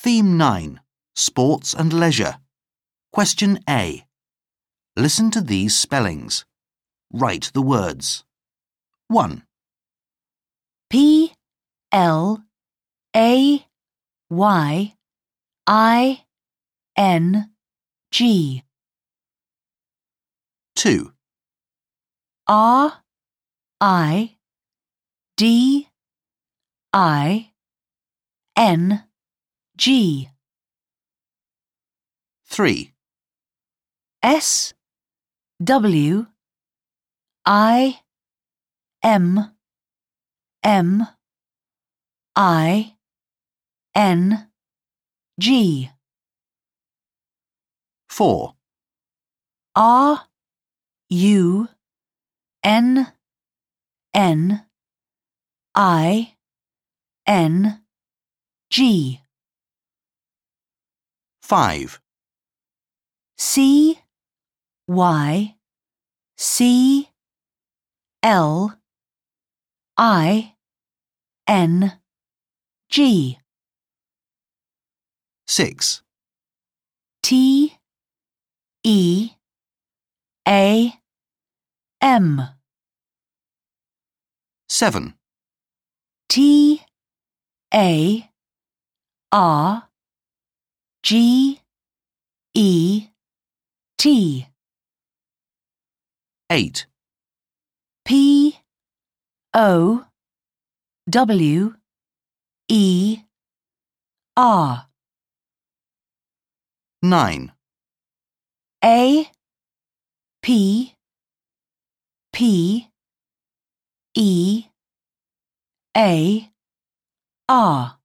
Theme 9. Sports and Leisure. Question A. Listen to these spellings. Write the words. 1, P-L-A-Y-I-N-G 2, R-I-D-I-N-G 3, S-W-I-M-M-I-N-G 4, R-U-N-N-I-N-G 5, C-Y-C-L-I-N-G 6, T-E-A-M 7, T-A-R-G-E-T 8, P-O-W-E-R 9, A-P-P-E-A-R